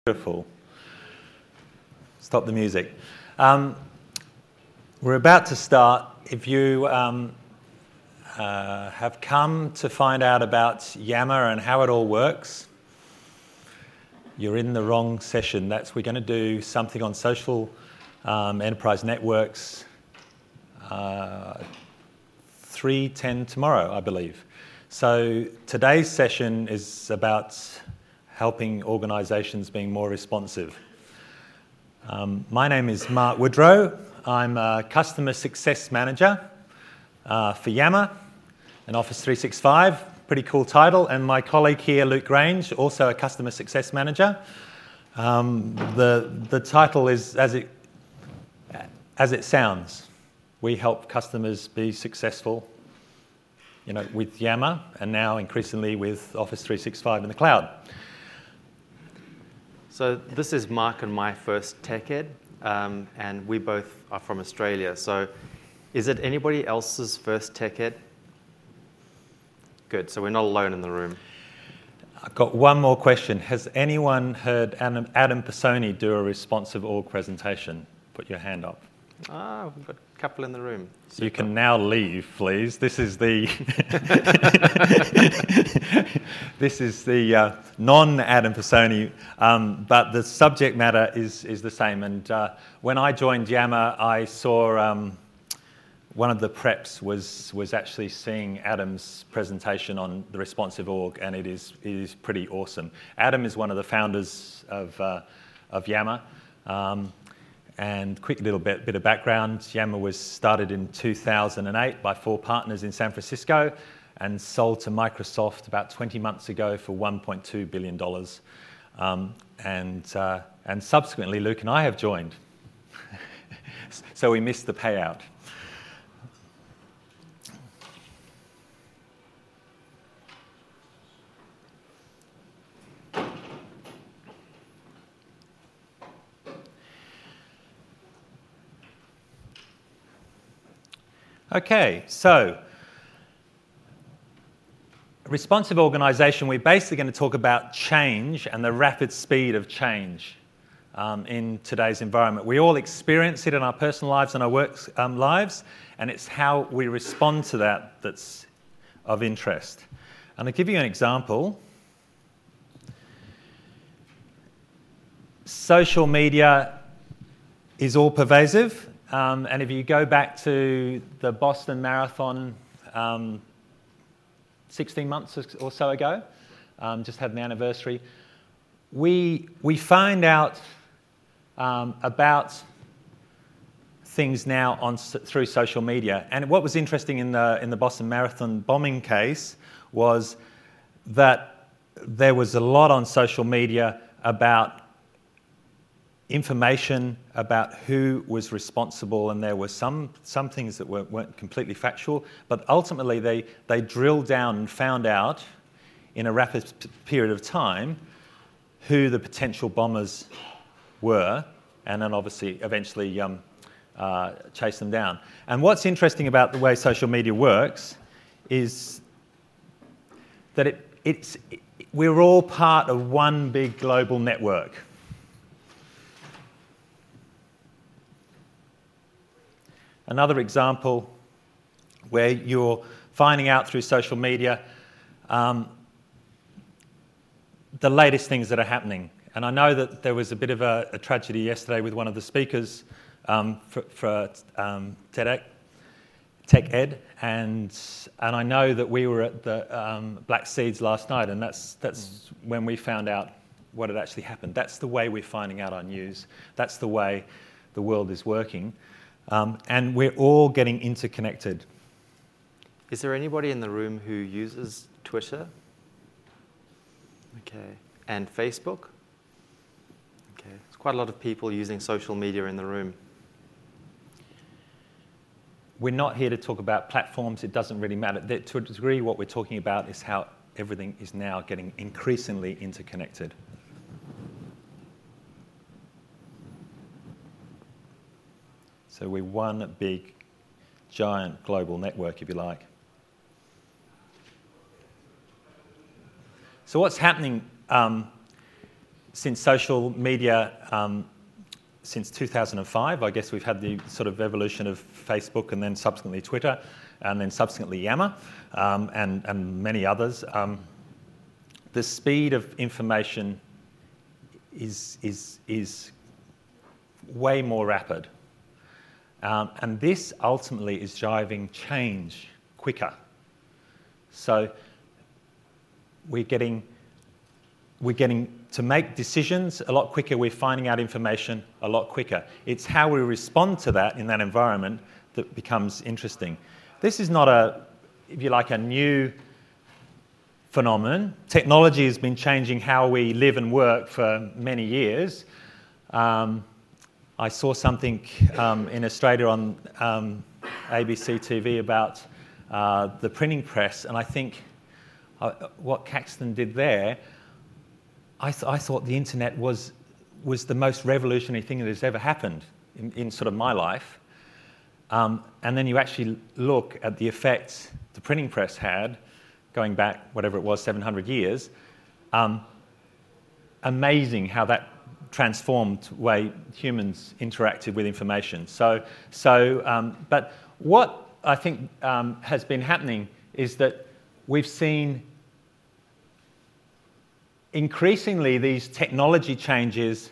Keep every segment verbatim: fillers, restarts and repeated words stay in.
Beautiful. Stop the music. Um, we're about to start. If you um, uh, have come to find out about Yammer and how it all works, you're in the wrong session. That's we're going to do something on social um, enterprise networks. Uh, three ten tomorrow, I believe. So today's session is about helping organisations being more responsive. Um, my name is Mark Woodrow. I'm a Customer Success Manager uh, for Yammer and Office three sixty-five. Pretty cool title. And my colleague here, Luke Grange, also a Customer Success Manager. Um, the, the title is as it, as it sounds. We help customers be successful, you know, with Yammer and now increasingly with Office three sixty-five in the cloud. So this is Mark and my first Tech Ed, um, and we both are from Australia. So is it anybody else's first Tech Ed? Good, so we're not alone in the room. I've got one more question. Has anyone heard Adam, Adam Pisoni do a responsive org presentation? Put your hand up. Ah, we've got a couple in the room. Super. You can now leave, please. This is the this is the uh, non-Adam Pisoni, um, but the subject matter is is the same. And uh, when I joined Yammer, I saw um, one of the preps was was actually seeing Adam's presentation on the responsive org, and it is it is pretty awesome. Adam is one of the founders of uh, of Yammer. Um, And quick little bit, bit of background, Yammer was started in two thousand eight by four partners in San Francisco and sold to Microsoft about twenty months ago for one point two billion dollars. Um, and, uh, and subsequently, Luke and I have joined. So we missed the payout. Okay, so responsive organisation, we're basically going to talk about change and the rapid speed of change um, in today's environment. We all experience it in our personal lives and our work um, lives, and it's how we respond to that that's of interest. And I'll give you an example. Social media is all pervasive. Um, and if you go back to the Boston Marathon um, sixteen months or so ago, um, just had an anniversary, we we find out um, about things now on through social media. And what was interesting in the in the Boston Marathon bombing case was that there was a lot on social media about information about who was responsible, and there were some some things that weren't, weren't completely factual, but ultimately they, they drilled down and found out in a rapid p- period of time who the potential bombers were, and then obviously eventually um, uh, chase them down. And what's interesting about the way social media works is that it, it's, it, we're all part of one big global network. Another example where you're finding out through social media um, the latest things that are happening. And I know that there was a bit of a, a tragedy yesterday with one of the speakers um, for, for um, TEDx, Tech Ed, and and I know that we were at the um, Black Seeds last night, and that's that's mm. when we found out what had actually happened. That's the way we're finding out our news. That's the way the world is working. Um, and we're all getting interconnected. Is there anybody in the room who uses Twitter? Okay. And Facebook? Okay. There's quite a lot of people using social media in the room. We're not here to talk about platforms. It doesn't really matter. To a degree, what we're talking about is how everything is now getting increasingly interconnected. So we're one big, giant global network, if you like. So what's happening? Um, since social media, um, since two thousand five, I guess we've had the sort of evolution of Facebook and then subsequently Twitter and then subsequently Yammer um, and, and many others. Um, the speed of information is, is, is way more rapid. Um, and this ultimately is driving change quicker. So we're getting, we're getting to make decisions a lot quicker. We're finding out information a lot quicker. It's how we respond to that in that environment that becomes interesting. This is not a, if you like, a new phenomenon. Technology has been changing how we live and work for many years. Um, I saw something um, in Australia on um, A B C T V about uh, the printing press, and I think uh, what Caxton did there, I, th- I thought the internet was was the most revolutionary thing that has ever happened in, in sort of my life. Um, and then you actually look at the effects the printing press had, going back whatever it was, seven hundred years. Um, amazing how that transformed the way humans interacted with information. So, so, um, but what I think um, has been happening is that we've seen increasingly these technology changes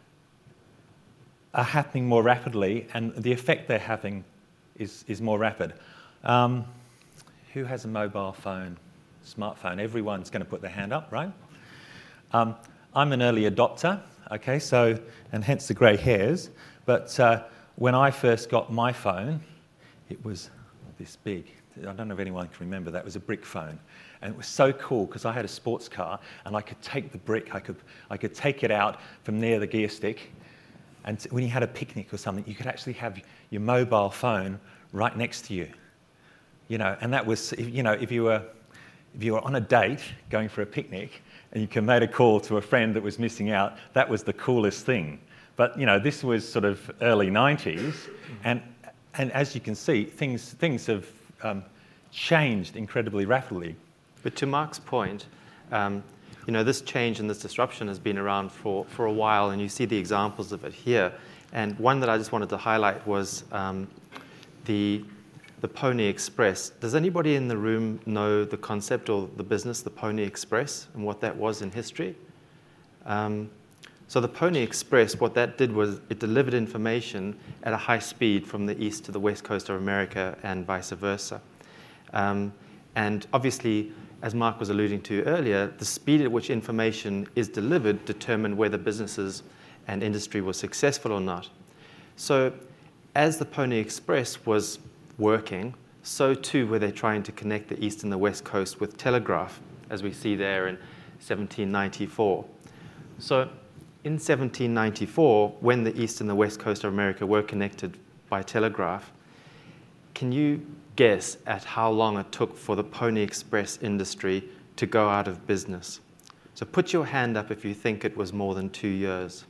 are happening more rapidly, and the effect they're having is, is more rapid. Um, who has a mobile phone, smartphone? Everyone's going to put their hand up, right? Um, I'm an early adopter. Okay, so, and hence the grey hairs. But uh, when I first got my phone, it was this big. I don't know if anyone can remember. That was a brick phone. And it was so cool because I had a sports car and I could take the brick, I could, I could take it out from near the gear stick. And when you had a picnic or something, you could actually have your mobile phone right next to you. You know, and that was, you know, if you were, if you were on a date going for a picnic, and you can make a call to a friend that was missing out, that was the coolest thing. But, you know, this was sort of early nineties, and and as you can see, things things have um, changed incredibly rapidly. But to Mark's point, um, you know, this change and this disruption has been around for, for a while, and you see the examples of it here. And one that I just wanted to highlight was um, the the Pony Express. Does anybody in the room know the concept or the business, the Pony Express, and what that was in history? Um, so the Pony Express, what that did was it delivered information at a high speed from the east to the west coast of America and vice versa. Um, and obviously, as Mark was alluding to earlier, the speed at which information is delivered determined whether businesses and industry were successful or not. So as the Pony Express was working, so too were they trying to connect the east and the west coast with telegraph, as we see there in seventeen ninety-four. So in seventeen ninety-four, when the east and the west coast of America were connected by telegraph, can you guess at how long it took for the Pony Express industry to go out of business? So put your hand up if you think it was more than two years.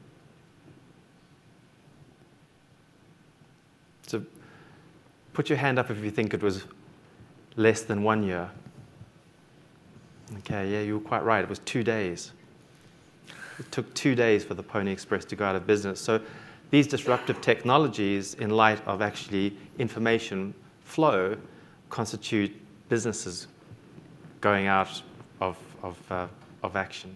So put your hand up if you think it was less than one year. Okay, yeah, you were quite right. It was two days. It took two days for the Pony Express to go out of business. So these disruptive technologies, in light of actually information flow, constitute businesses going out of, of, uh, of action.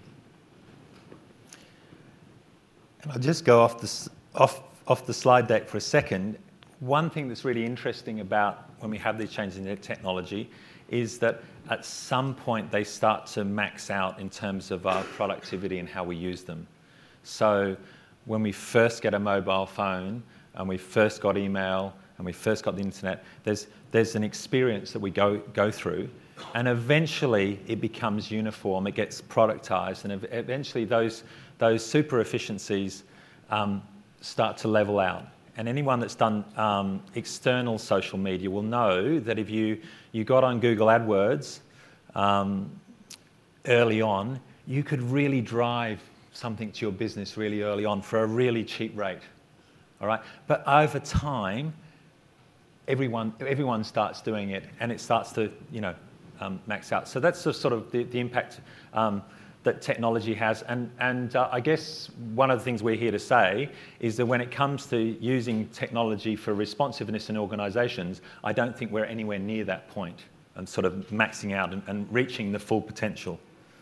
And I'll just go off the, off, off the slide deck for a second. One thing that's really interesting about when we have these changes in technology is that at some point they start to max out in terms of our productivity and how we use them. So when we first get a mobile phone and we first got email and we first got the internet, there's, there's an experience that we go, go through, and eventually it becomes uniform, it gets productized, and eventually those, those super efficiencies um, start to level out. And anyone that's done um, external social media will know that if you, you got on Google AdWords um, early on, you could really drive something to your business really early on for a really cheap rate. All right? But over time, everyone everyone starts doing it, and it starts to, you know, um, max out. So that's the sort of the, the impact um, that technology has. And, and uh, I guess one of the things we're here to say is that when it comes to using technology for responsiveness in organisations, I don't think we're anywhere near that point and sort of maxing out and, and reaching the full potential.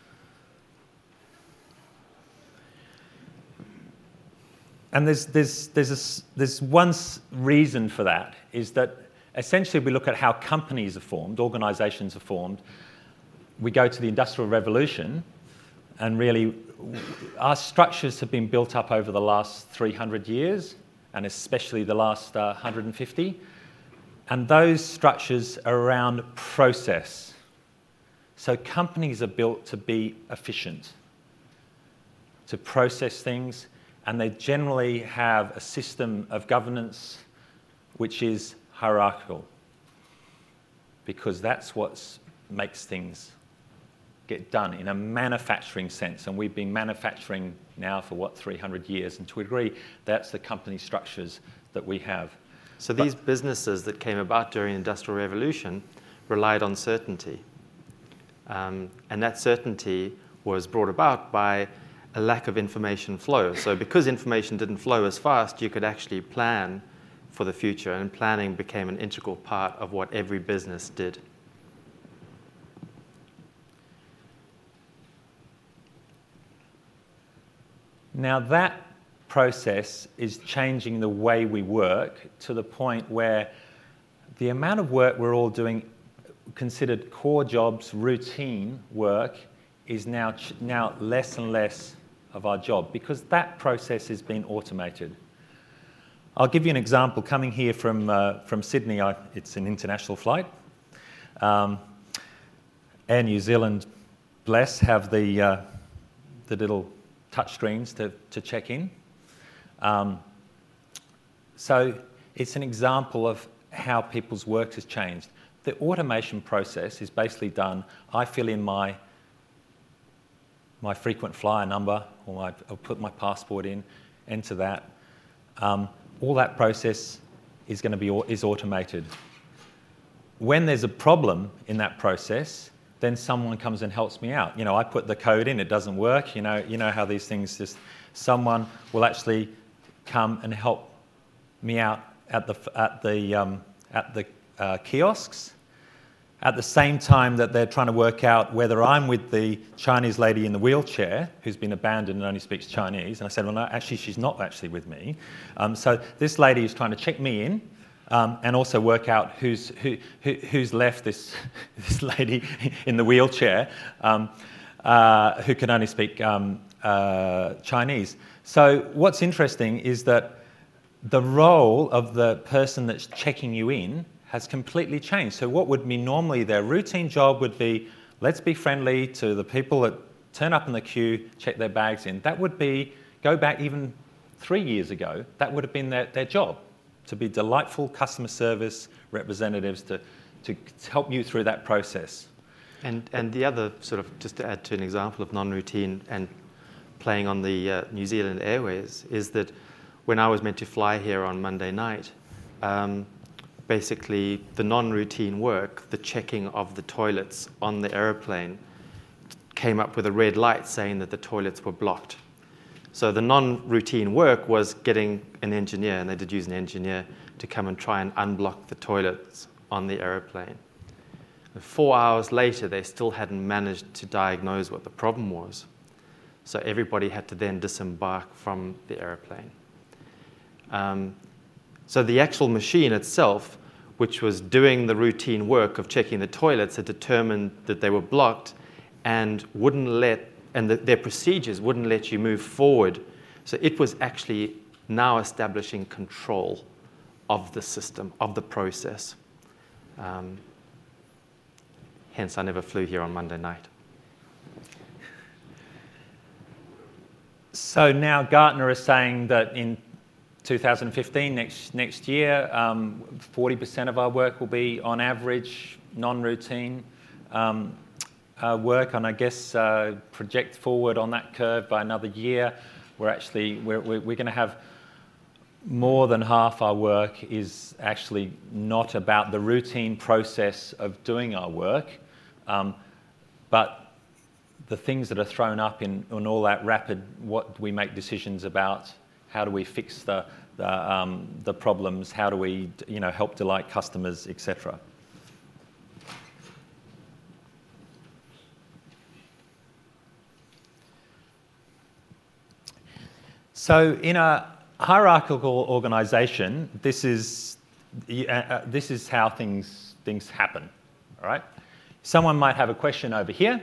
And there's, there's, there's, a, there's one reason for that, is that essentially we look at how companies are formed, organisations are formed. We go to the Industrial Revolution, and really our structures have been built up over the last three hundred years, and especially the last uh, one hundred fifty. And those structures are around process. So companies are built to be efficient, to process things, and they generally have a system of governance which is hierarchical, because that's what makes things get done in a manufacturing sense. And we've been manufacturing now for, what, three hundred years, and to a degree, that's the company structures that we have. So these but, businesses that came about during the Industrial Revolution relied on certainty. Um, and that certainty was brought about by a lack of information flow. So because information didn't flow as fast, you could actually plan for the future, and planning became an integral part of what every business did. Now that process is changing the way we work to the point where the amount of work we're all doing, considered core jobs, routine work, is now, ch- now less and less of our job, because that process has been automated. I'll give you an example. Coming here from, uh, from Sydney, I, it's an international flight. Um, Air New Zealand, bless, have the, uh, the little touch screens to, to check in. Um, so it's an example of how people's work has changed. The automation process is basically done. I fill in my my frequent flyer number, or my, I'll put my passport in, enter that. Um, all that process is going to be is automated. When there's a problem in that process, then someone comes and helps me out. You know, I put the code in, it doesn't work. You know, you know how these things just. Someone will actually come and help me out at the at the um, at the uh, kiosks. At the same time that they're trying to work out whether I'm with the Chinese lady in the wheelchair who's been abandoned and only speaks Chinese. And I said, well, no, actually, she's not actually with me. Um, so this lady is trying to check me in um, and also work out who's who, who, who's left this this lady in the wheelchair um, uh, who can only speak um, uh, Chinese. So what's interesting is that the role of the person that's checking you in has completely changed. So what would be normally their routine job would be, let's be friendly to the people that turn up in the queue, check their bags in. That would be, go back even three years ago, that would have been their, their job, to be delightful customer service representatives to, to help you through that process. And, and the other sort of, just to add to an example of non-routine and playing on the uh, New Zealand Airways, is that when I was meant to fly here on Monday night, um, basically the non-routine work, the checking of the toilets on the aeroplane, came up with a red light saying that the toilets were blocked. So the non-routine work was getting an engineer, and they did use an engineer, to come and try and unblock the toilets on the aeroplane. And four hours later, they still hadn't managed to diagnose what the problem was. So everybody had to then disembark from the aeroplane. Um, So the actual machine itself, which was doing the routine work of checking the toilets, had determined that they were blocked and wouldn't let, and the, their procedures wouldn't let you move forward. So it was actually now establishing control of the system, of the process. Um, hence, I never flew here on Monday night. So now Gartner is saying that in two thousand fifteen, next next year, um, forty percent of our work will be, on average, non-routine um, uh, work. And I guess uh, project forward on that curve by another year, we're actually we're we're, we're going to have more than half our work is actually not about the routine process of doing our work, um, but the things that are thrown up in, in all that rapid, what do we make decisions about, how do we fix the, the, um, the problems, how do we you know, help delight customers, et cetera. So in a hierarchical organisation, this is uh, this is how things things happen. All right. Someone might have a question over here.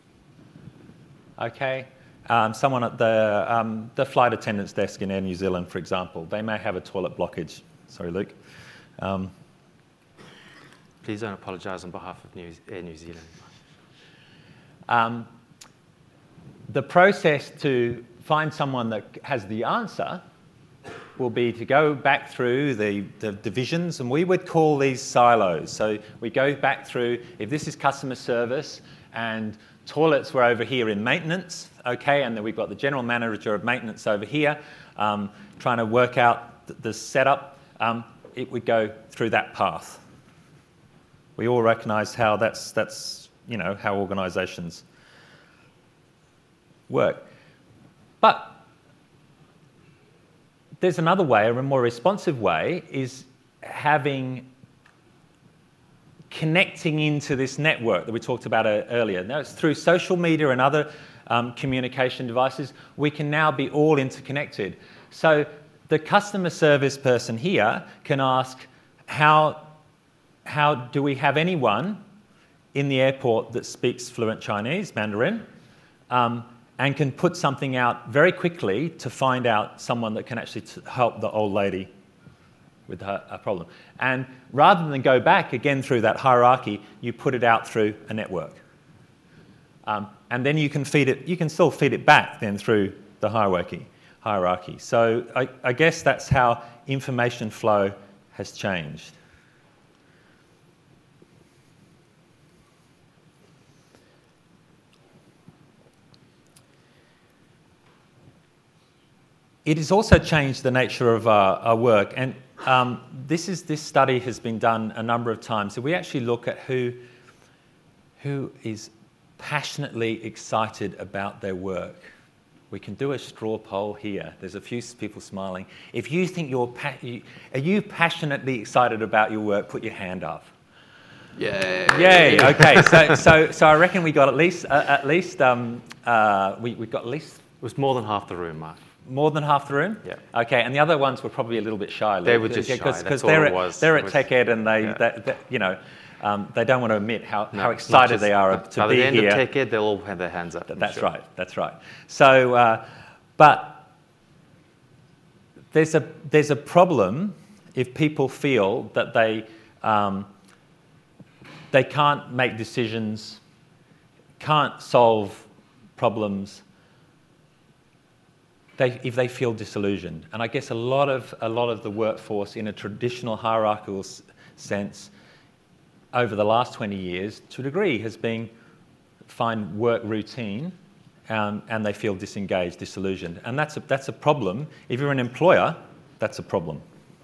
Okay. Um, someone at the um, the flight attendant's desk in Air New Zealand, for example, they may have a toilet blockage. Sorry, Luke. Um, Please don't apologise on behalf of New, Air New Zealand. Um, the process to find someone that has the answer will be to go back through the, the divisions, and we would call these silos. So we go back through, if this is customer service and toilets were over here in maintenance, okay, and then we've got the general manager of maintenance over here um, trying to work out the, the setup, um, it would go through that path. We all recognise how that's, that's, you know, how organisations work. But there's another way, a more responsive way, is having connecting into this network that we talked about earlier. Now, it's through social media and other um, communication devices, we can now be all interconnected. So the customer service person here can ask, how, how do we have anyone in the airport that speaks fluent Chinese, Mandarin, um, and can put something out very quickly to find out someone that can actually t- help the old lady with her, her problem. And rather than go back again through that hierarchy, you put it out through a network. Um, and then you can feed it, you can still feed it back then through the hierarchy. hierarchy. So I, I guess that's how information flow has changed. It has also changed the nature of our, our work, and um, this is this study has been done a number of times. So we actually look at who who is passionately excited about their work. We can do a straw poll here. There's a few people smiling. If you think you're pa- you, are you passionately excited about your work, put your hand up. Yay! Yay! Okay, so so so I reckon we got at least uh, at least um, uh, we we got at least. It was more than half the room, Mark. More than half the room? Yeah. Okay, and the other ones were probably a little bit shy. They were just yeah, shy, that's all they're it at, was. They're It at was- Tech Ed and they, Yeah. they, they you know, um, they don't want to admit how, No, how not excited just- they are by to the be end here. of Tech Ed, they'll all have their hands up. I'm That's sure. right, that's right. So, uh, but there's a, there's a problem if people feel that they, um, they can't make decisions, can't solve problems, They, if they feel disillusioned. And I guess a lot of a lot of the workforce in a traditional hierarchical s- sense over the last twenty years, to a degree, has been find work routine um, and they feel disengaged, disillusioned. And that's a, that's a problem. If you're an employer, that's a problem.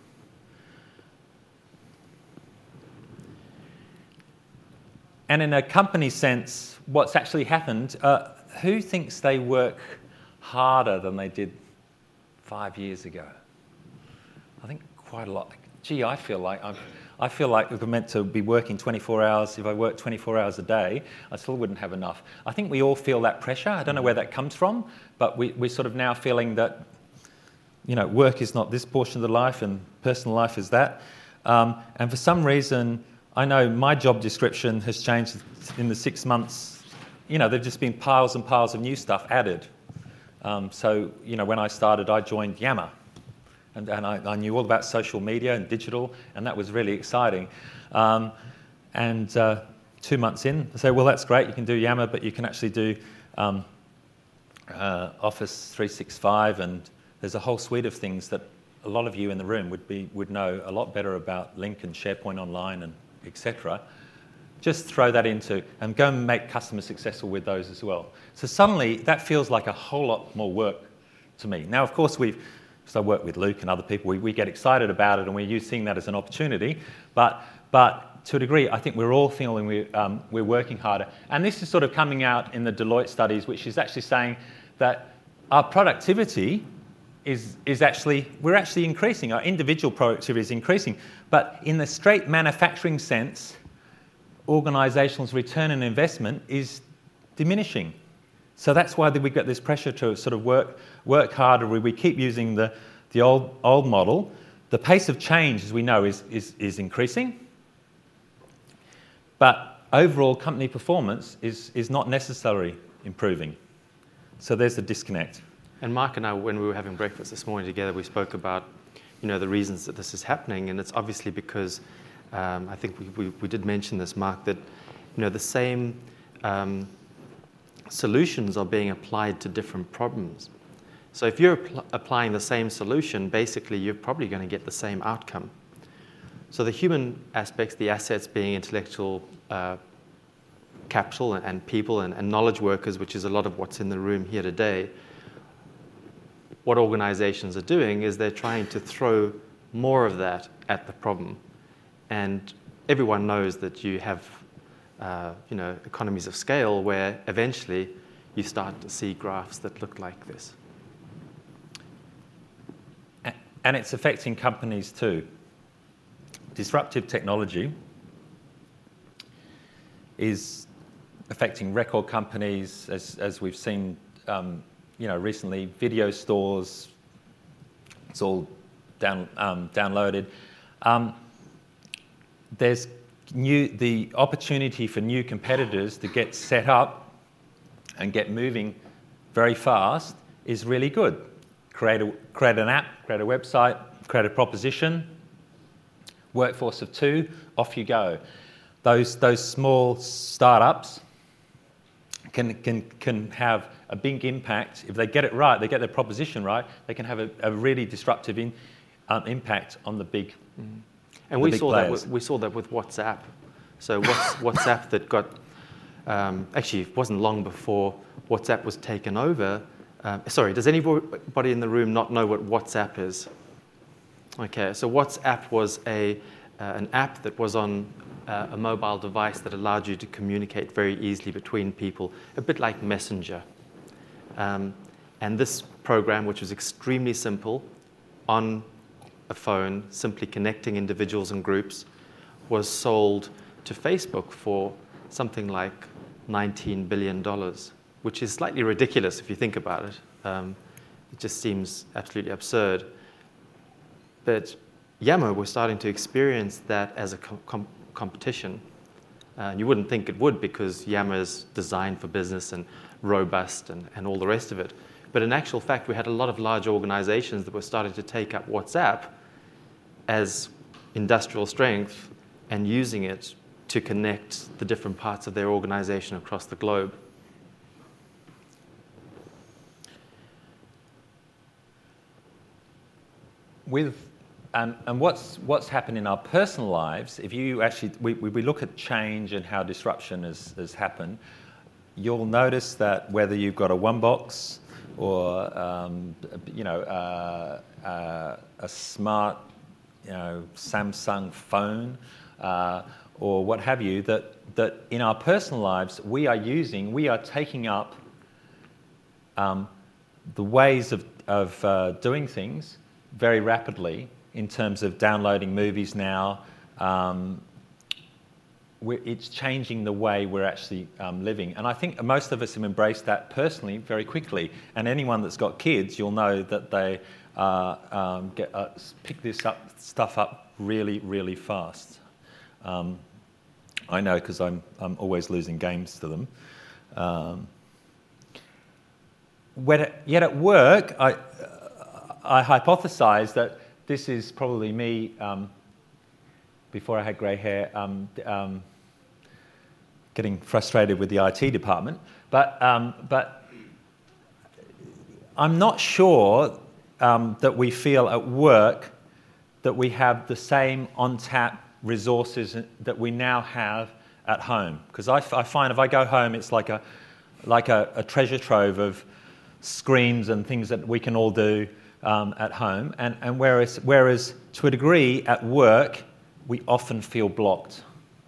And in a company sense, what's actually happened, uh, who thinks they work harder than they did five years ago? I think quite a lot. Gee, I feel like I'm, I feel like if we're meant to be working twenty-four hours, if I work twenty-four hours a day, I still wouldn't have enough. I think we all feel that pressure. I don't know where that comes from, but we, we're sort of now feeling that, you know, work is not this portion of the life and personal life is that. Um, and for some reason, I know my job description has changed in the six months. You know, there've just been piles and piles of new stuff added. Um, so, you know, when I started, I joined Yammer. And, and I, I knew all about social media and digital, and that was really exciting. Um, and uh, two months in, I say, well, that's great, you can do Yammer, but you can actually do um, uh, Office three sixty-five, and there's a whole suite of things that a lot of you in the room would be would know a lot better about Lync and SharePoint Online and et cetera. Just throw that into and go and make customers successful with those as well. So suddenly that feels like a whole lot more work to me. Now, of course, we've, because I work with Luke and other people, we, we get excited about it and we're seeing that as an opportunity. But, but to a degree, I think we're all feeling we, um, we're working harder. And this is sort of coming out in the Deloitte studies, which is actually saying that our productivity is, is actually, we're actually increasing. Our individual productivity is increasing. But in the straight manufacturing sense, organisations' return on investment is diminishing. So that's why we've got this pressure to sort of work work harder. We keep using the, the old old model. The pace of change, as we know, is, is, is increasing. But overall company performance is, is not necessarily improving. So there's the disconnect. And Mark and I, when we were having breakfast this morning together, we spoke about, you know, the reasons that this is happening. And it's obviously because, um, I think we, we, we did mention this, Mark, that, you know, the same um, solutions are being applied to different problems. So if you're apl- applying the same solution, basically you're probably going to get the same outcome. So the human aspects, the assets being intellectual uh, capital and, and people and, and knowledge workers, which is a lot of what's in the room here today, what organizations are doing is they're trying to throw more of that at the problem. And everyone knows that you have uh, you know, economies of scale where eventually you start to see graphs that look like this. And it's affecting companies too. Disruptive technology is affecting record companies, as, as we've seen um, you know, recently, video stores, it's all down, um, downloaded. Um, there's new, the opportunity for new competitors to get set up and get moving very fast is really good. Create, a, create an app, create a website, create a proposition, workforce of two, off you go. Those, those small startups can, can, can have a big impact. If they get it right, they get their proposition right, they can have a, a really disruptive in, um, impact on the big mm. And we saw, that with, we saw that with WhatsApp. So what's, WhatsApp that got, um, actually it wasn't long before WhatsApp was taken over. Um, sorry, does anybody in the room not know what WhatsApp is? Okay, so WhatsApp was a, uh, an app that was on uh, a mobile device that allowed you to communicate very easily between people, a bit like Messenger. Um, and this program, which was extremely simple, on a phone, simply connecting individuals and groups, was sold to Facebook for something like nineteen billion dollars, which is slightly ridiculous if you think about it. Um, it just seems absolutely absurd. But Yammer was starting to experience that as a com- com- competition. Uh, you wouldn't think it would because Yammer is designed for business and robust and, and all the rest of it. But in actual fact, we had a lot of large organizations that were starting to take up WhatsApp as industrial strength and using it to connect the different parts of their organization across the globe. With and, and what's what's happened in our personal lives, if you actually we, we look at change and how disruption has, has happened, you'll notice that whether you've got a one box or um, you know uh, uh, a smart you know Samsung phone uh, or what have you, that that in our personal lives we are using, we are taking up um, the ways of of uh, doing things very rapidly in terms of downloading movies now. Um, we're, it's changing the way we're actually um, living. And I think most of us have embraced that personally very quickly. And anyone that's got kids, you'll know that they uh, um, get, uh, pick this up, stuff up really, really fast. Um, I know because I'm, I'm always losing games to them. Um, yet at work, I... I hypothesise that this is probably me, um, before I had grey hair, um, um, getting frustrated with the I T department. But, um, but I'm not sure um, that we feel at work that we have the same on-tap resources that we now have at home. Because I, I find if I go home, it's like a, like a, a treasure trove of screens and things that we can all do Um, at home, and, and whereas, whereas to a degree at work, we often feel blocked.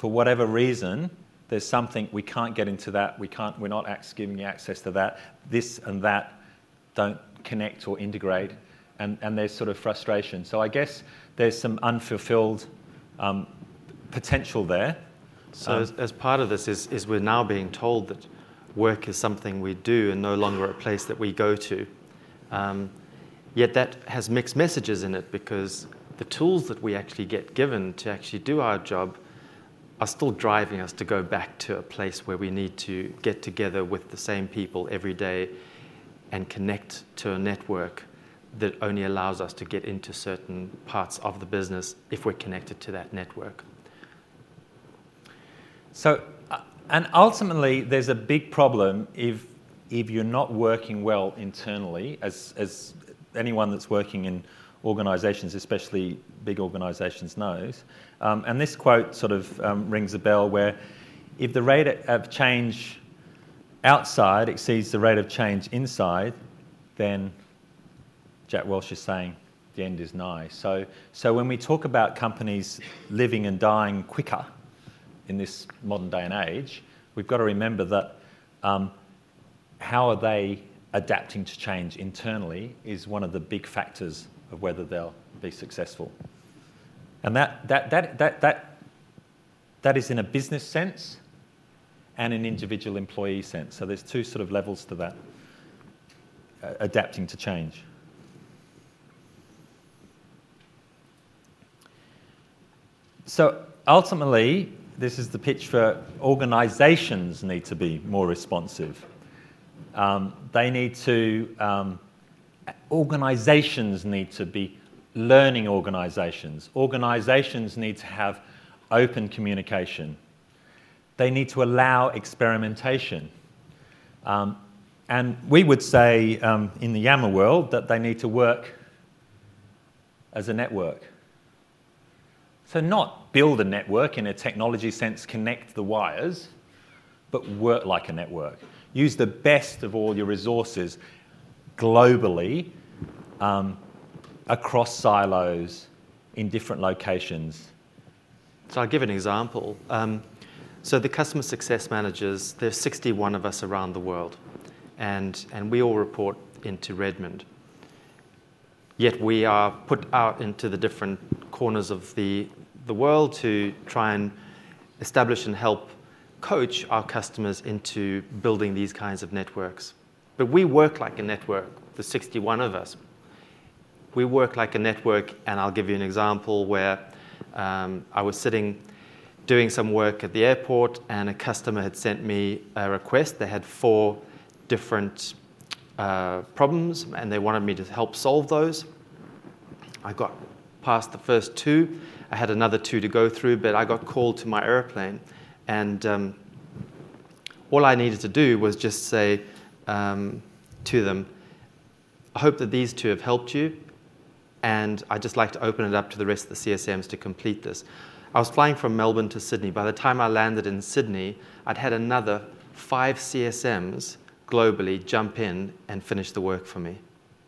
for whatever reason, there's something, we can't get into that, we can't, we're not ac- giving you access to that, this and that don't connect or integrate, and, and there's sort of frustration. So I guess there's some unfulfilled um, potential there. So um, as, as part of this is, is we're now being told that work is something we do and no longer a place that we go to. Um, yet that has mixed messages in it, because the tools that we actually get given to actually do our job are still driving us to go back to a place where we need to get together with the same people every day and connect to a network that only allows us to get into certain parts of the business if we're connected to that network. So, uh, and ultimately, there's a big problem if if you're not working well internally, as as anyone that's working in organisations, especially big organisations, knows. Um, and this quote sort of um, rings a bell, where if the rate of change outside exceeds the rate of change inside, then Jack Welch is saying the end is nigh. So, so when we talk about companies living and dying quicker in this modern day and age, we've got to remember that um, how are they adapting to change internally is one of the big factors of whether they'll be successful. And that that that that that that is in a business sense and an individual employee sense. So there's two sort of levels to that, uh, adapting to change. So ultimately, this is the pitch for organisations need to be more responsive. Um, they need to, um, organisations need to be learning organisations. Organisations need to have open communication. They need to allow experimentation. Um, and we would say um, in the Yammer world that they need to work as a network. So not build a network in a technology sense, connect the wires, but work like a network. Use the best of all your resources globally, um, across silos, in different locations. So I'll give an example. Um, so the customer success managers, there's sixty-one of us around the world, and, and we all report into Redmond. Yet we are put out into the different corners of the, the world to try and establish and help coach our customers into building these kinds of networks. But we work like a network, the sixty-one of us. We work like a network, and I'll give you an example where um, I was sitting doing some work at the airport, and a customer had sent me a request. They had four different uh, problems, and they wanted me to help solve those. I got past the first two. I had another two to go through, but I got called to my airplane, and um, all I needed to do was just say um, to them, I hope that these two have helped you, and I'd just like to open it up to the rest of the C S Ms to complete this. I was flying from Melbourne to Sydney. By the time I landed in Sydney, I'd had another five C S Ms globally jump in and finish the work for me.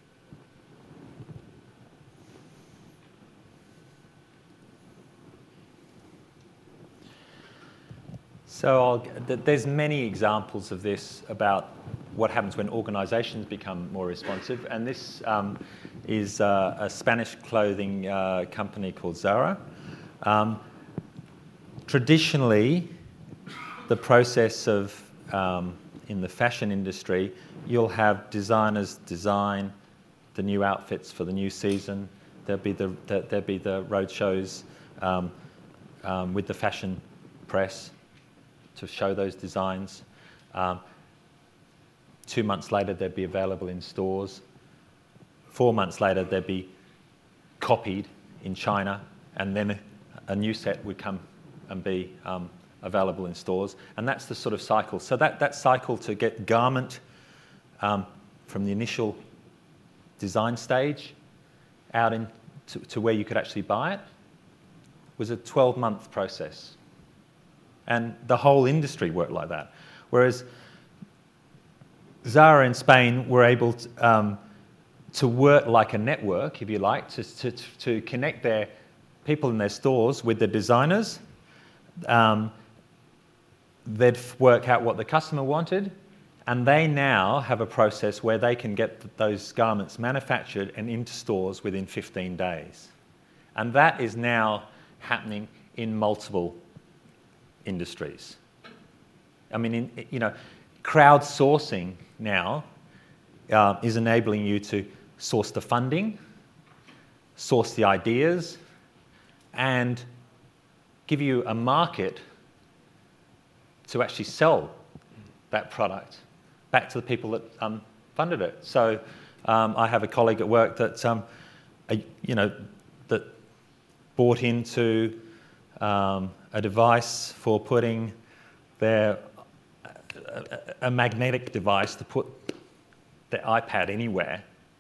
So I'll, th- there's many examples of this about what happens when organisations become more responsive, and this um, is uh, a Spanish clothing uh, company called Zara. Um, traditionally, the process of, um, in the fashion industry, you'll have designers design the new outfits for the new season. There'll be the, the, there'll be the road shows um, um, with the fashion press to show those designs. Um, two months later, they'd be available in stores. Four months later, they'd be copied in China, and then a, a new set would come and be um, available in stores. And that's the sort of cycle. So that, that cycle to get garment um, from the initial design stage out in to, to where you could actually buy it was a twelve-month process. And the whole industry worked like that. Whereas Zara in Spain were able to, um, to work like a network, if you like, to, to, to connect their people in their stores with the designers um, they'd work out what the customer wanted, and they now have a process where they can get th- those garments manufactured and into stores within fifteen days. And that is now happening in multiple industries. I mean, in, you know, crowdsourcing now uh, is enabling you to source the funding, source the ideas, and give you a market to actually sell that product back to the people that um, funded it. So um, I have a colleague at work that, um, a, you know, that bought into um, a device for putting their a, a magnetic device to put their iPad anywhere,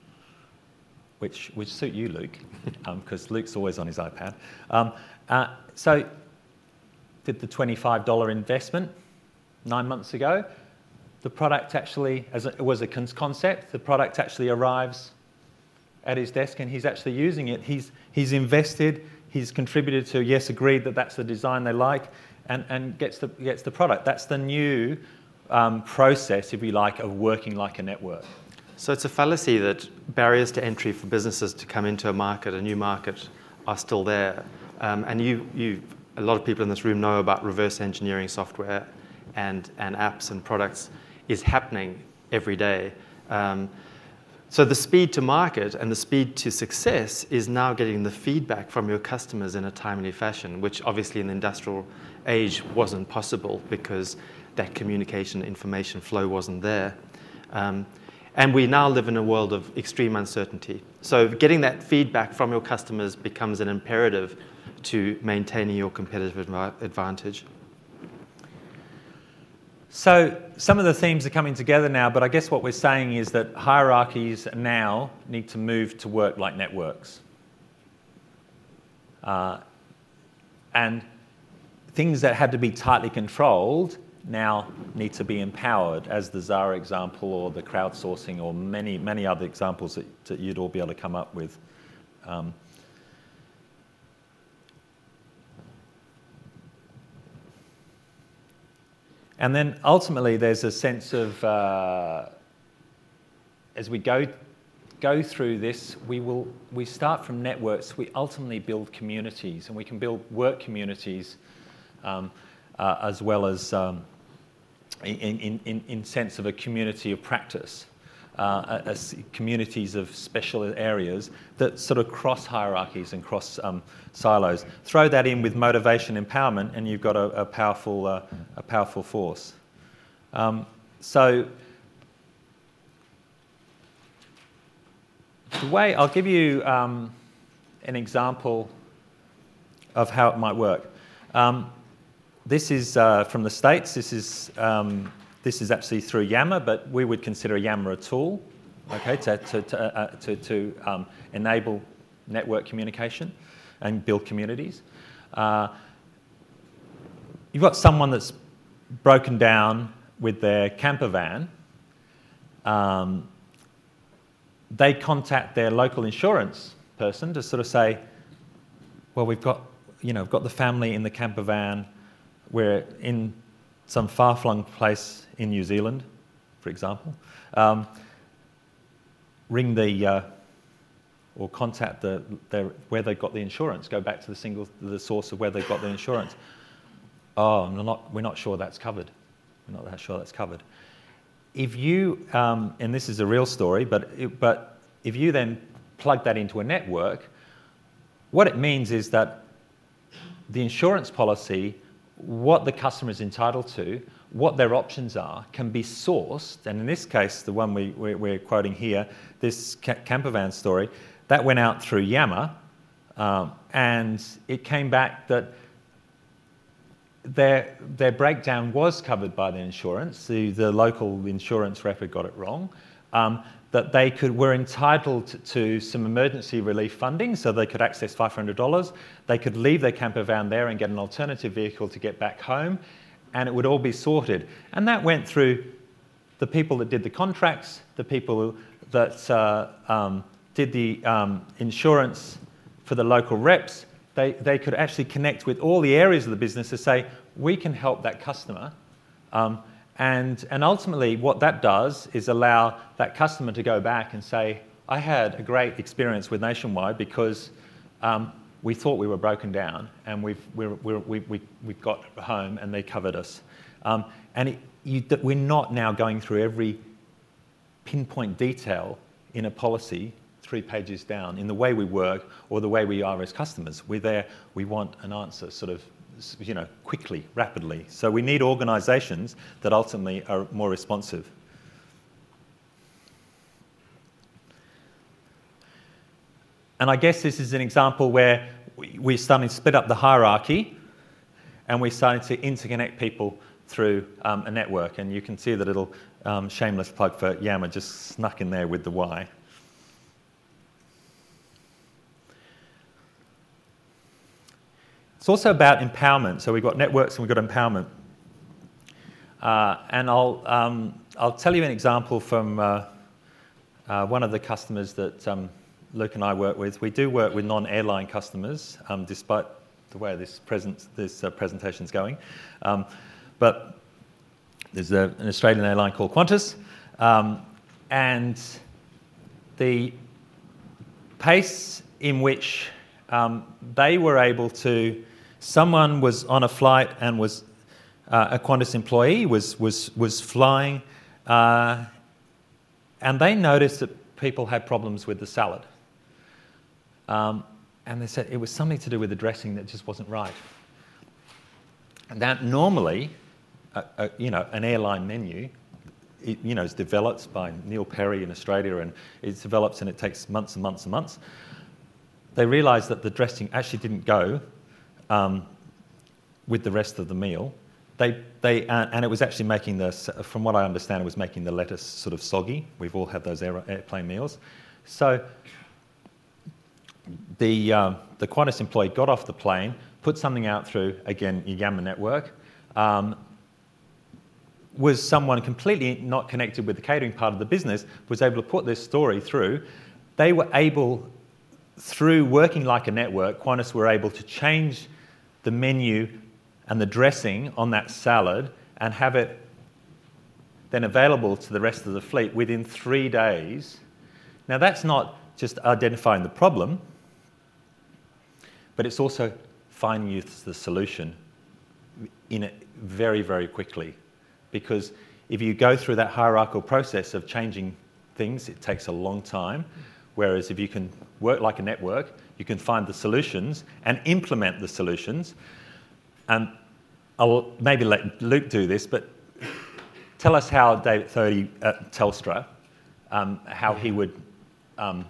which which suit you, Luke, because um, Luke's always on his iPad. Um, uh, so did the twenty-five dollars investment nine months ago. The product actually, as it was a concept, the product actually arrives at his desk and he's actually using it. He's he's invested, he's contributed to, yes, agreed that that's the design they like, and, and gets the gets the product. That's the new um, process, if you like, of working like a network. So it's a fallacy that barriers to entry for businesses to come into a market, a new market, are still there. Um, and you, you, a lot of people in this room know about reverse engineering software and, and apps and products is happening every day. Um, so the speed to market and the speed to success is now getting the feedback from your customers in a timely fashion, which obviously in the industrial age wasn't possible because that communication information flow wasn't there. Um, And we now live in a world of extreme uncertainty. So getting that feedback from your customers becomes an imperative to maintaining your competitive adva- advantage. So some of the themes are coming together now, but I guess what we're saying is that hierarchies now need to move to work like networks. Uh, and things that had to be tightly controlled now need to be empowered, as the Zara example or the crowdsourcing or many, many other examples that, that you'd all be able to come up with. Um, and then ultimately there's a sense of, uh, as we go go through this, we will we start from networks, we ultimately build communities, and we can build work communities um, uh, as well as um, In, in, in, in sense of a community of practice, uh, a, a communities of special areas that sort of cross hierarchies and cross um, silos. Throw that in with motivation, empowerment, and you've got a, a powerful, uh, a powerful force. Um, so, the way I'll give you um, an example of how it might work. Um, This is uh, from the States. This is um, this is actually through Yammer, but we would consider Yammer a tool, okay, to to to, uh, to, to um, enable network communication and build communities. Uh, you've got someone that's broken down with their camper van. Um, they contact their local insurance person to sort of say, "Well, we've got you know, we've got the family in the camper van. We're in some far-flung place in New Zealand, for example. Um, ring the uh, or contact the, the where they got the insurance. Go back to the single the source of where they got the insurance. Oh, we're not we're not sure that's covered. We're not that sure that's covered. If you um, and this is a real story, but it, but if you then plug that into a network, what it means is that the insurance policy, what the customer is entitled to, what their options are, can be sourced. And in this case, the one we, we're, we're quoting here, this ca- camper van story, that went out through Yammer, um, and it came back that their their breakdown was covered by the insurance. The, the local insurance rep had got it wrong. Um, that they could were entitled to, to some emergency relief funding, so they could access five hundred dollars. They could leave their camper van there and get an alternative vehicle to get back home, and it would all be sorted. And that went through the people that did the contracts, the people that uh, um, did the um, insurance for the local reps, they, they could actually connect with all the areas of the business to say, we can help that customer. Um, and, and ultimately, what that does is allow that customer to go back and say, I had a great experience with Nationwide because um, we thought we were broken down, and we've, we're, we're, we, we, we got home and they covered us. Um, and it, you, we're not now going through every pinpoint detail in a policy three pages down in the way we work or the way we are as customers. We're there, we want an answer sort of, you know, quickly, rapidly. So we need organisations that ultimately are more responsive. And I guess this is an example where we're starting to split up the hierarchy and we're starting to interconnect people through um, a network. And you can see the little um, shameless plug for Yammer just snuck in there with the Y. It's also about empowerment. So we've got networks and we've got empowerment. Uh, and I'll, um, I'll tell you an example from uh, uh, one of the customers that um, Luke and I work with. We do work with non-airline customers, um, despite the way this, present, this uh, presentation's going. Um, but there's a, an Australian airline called Qantas, um, and the pace in which um, they were able to, someone was on a flight and was uh, a Qantas employee was was was flying, uh, and they noticed that people had problems with the salad. Um, and they said it was something to do with the dressing that just wasn't right. And that normally, uh, uh, you know, an airline menu, it, you know, is developed by Neil Perry in Australia, and it develops and it takes months and months and months. They realised that the dressing actually didn't go um, with the rest of the meal. They, they, uh, and it was actually making the, from what I understand, it was making the lettuce sort of soggy. We've all had those air, airplane meals. So the, um, the Qantas employee got off the plane, put something out through, again, your Yammer network, um, was someone completely not connected with the catering part of the business, was able to put this story through. They were able, through working like a network, Qantas were able to change the menu and the dressing on that salad and have it then available to the rest of the fleet within three days. Now, that's not just identifying the problem, but it's also finding you the solution in it very, very quickly. Because if you go through that hierarchical process of changing things, it takes a long time. Whereas if you can work like a network, you can find the solutions and implement the solutions. And I'll maybe let Luke do this, but tell us how David Thodey at Telstra, um, how he would um,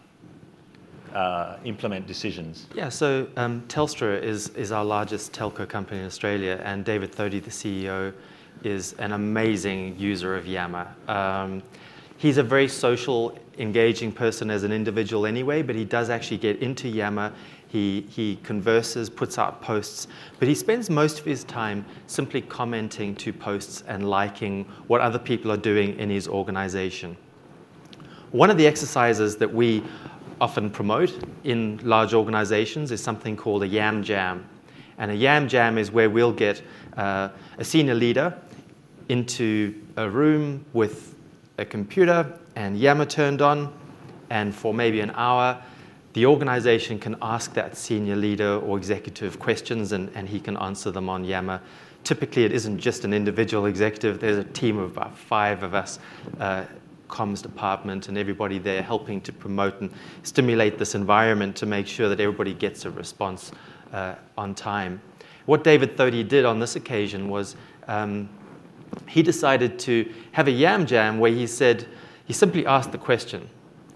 uh, implement decisions. Yeah, so um, Telstra is, is our largest telco company in Australia, and David Thodey, the C E O, is an amazing user of Yammer. Um, he's a very social, engaging person as an individual anyway, but he does actually get into Yammer. He, he converses, puts out posts, but he spends most of his time simply commenting to posts and liking what other people are doing in his organization. One of the exercises that we often promote in large organizations is something called a Yam Jam. And a Yam Jam is where we'll get uh, a senior leader into a room with a computer and Yammer turned on, and for maybe an hour, the organization can ask that senior leader or executive questions, and, and he can answer them on Yammer. Typically, it isn't just an individual executive. There's a team of about five of us, uh, comms department, and everybody there helping to promote and stimulate this environment to make sure that everybody gets a response uh, on time. What David Thodey did on this occasion was um, he decided to have a Yam Jam where he said, he simply asked the question,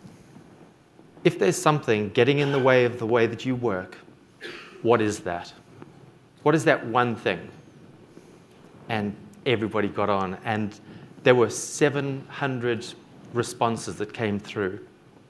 if there's something getting in the way of the way that you work, what is that? What is that one thing? And everybody got on, and there were seven hundred responses that came through.